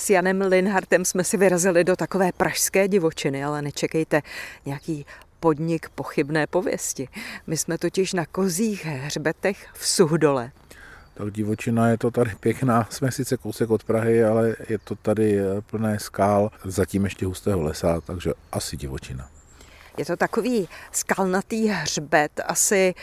S Janem Linhartem jsme si vyrazili do takové pražské divočiny, ale nečekejte nějaký podnik pochybné pověsti. My jsme totiž na Kozích hřbetech v Suchdole. Tak divočina je to tady pěkná, jsme sice kousek od Prahy, ale je to tady plné skál, zatím ještě hustého lesa, takže asi divočina. Je to takový skalnatý hřbet, asi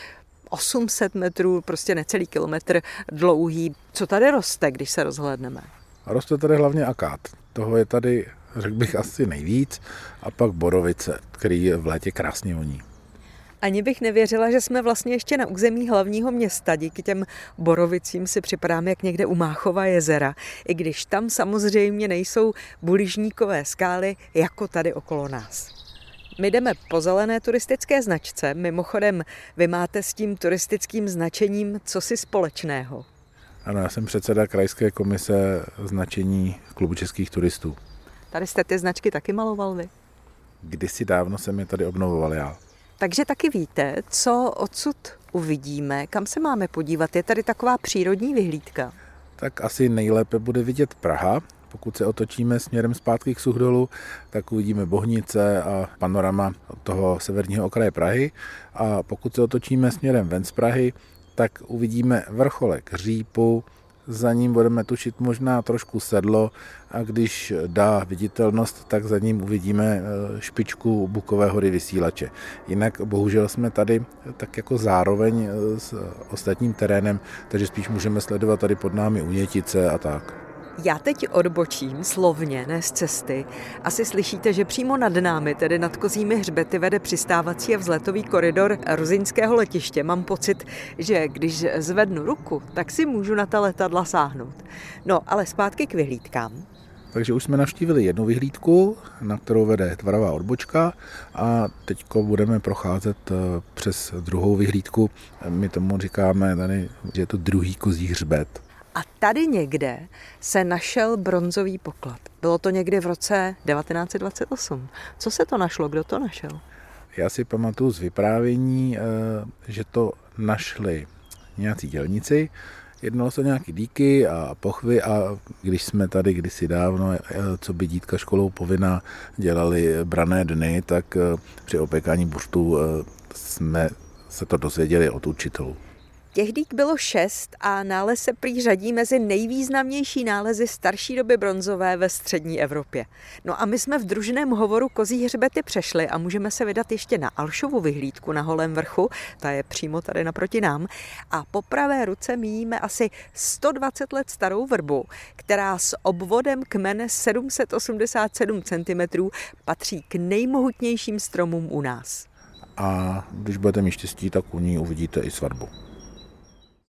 800 metrů, prostě necelý kilometr dlouhý. Co tady roste, když se rozhlédneme? Roste tady hlavně akát. Toho je tady, řekl bych, asi nejvíc. A pak borovice, který v létě krásně voní. Ani bych nevěřila, že jsme vlastně ještě na území hlavního města. Díky těm borovicím si připadáme jak někde u Máchova jezera. I když tam samozřejmě nejsou buližníkové skály, jako tady okolo nás. My jdeme po zelené turistické značce. Mimochodem, vy máte s tím turistickým značením cosi společného. Ano, já jsem předseda krajské komise značení Klubu českých turistů. Tady jste ty značky taky maloval vy? Kdysi dávno jsem je tady obnovoval já. Takže taky víte, co odsud uvidíme, kam se máme podívat. Je tady taková přírodní vyhlídka. Tak asi nejlépe bude vidět Praha. Pokud se otočíme směrem zpátky k Suchdolu, tak uvidíme Bohnice a panorama od toho severního okraje Prahy. A pokud se otočíme směrem ven z Prahy, tak uvidíme vrcholek Řípu, za ním budeme tušit možná trošku Sedlo a když dá viditelnost, tak za ním uvidíme špičku Bukové hory Vysílače. Jinak bohužel jsme tady tak jako zároveň s ostatním terénem, takže spíš můžeme sledovat tady pod námi Unětice a tak. Já teď odbočím slovně, ne z cesty. Asi slyšíte, že přímo nad námi, tedy nad Kozími hřbety, vede přistávací a vzletový koridor ruzyňského letiště. Mám pocit, že když zvednu ruku, tak si můžu na ta letadla sáhnout. No, ale zpátky k vyhlídkám. Takže už jsme navštívili jednu vyhlídku, na kterou vede tvarová odbočka a teďko budeme procházet přes druhou vyhlídku. My tomu říkáme tady, že je to druhý kozí hřbet. A tady někde se našel bronzový poklad. Bylo to někdy v roce 1928. Co se to našlo? Kdo to našel? Já si pamatuju z vyprávění, že to našli nějací dělníci. Jednalo se o nějaké díky a pochvy a když jsme tady kdysi dávno, co by dítka školou povinná, dělali branné dny, tak při opékání buřtů jsme se to dozvěděli od učitelů. Těch dík bylo 6 a nález se prý řadí mezi nejvýznamnější nálezy starší doby bronzové ve střední Evropě. No a my jsme v družném hovoru Kozí hřbety přešli a můžeme se vydat ještě na Alšovu vyhlídku na Holém vrchu, ta je přímo tady naproti nám, a po pravé ruce míjíme asi 120 let starou vrbu, která s obvodem kmene 787 cm patří k nejmohutnějším stromům u nás. A když budete mít štěstí, tak u ní uvidíte i svatbu.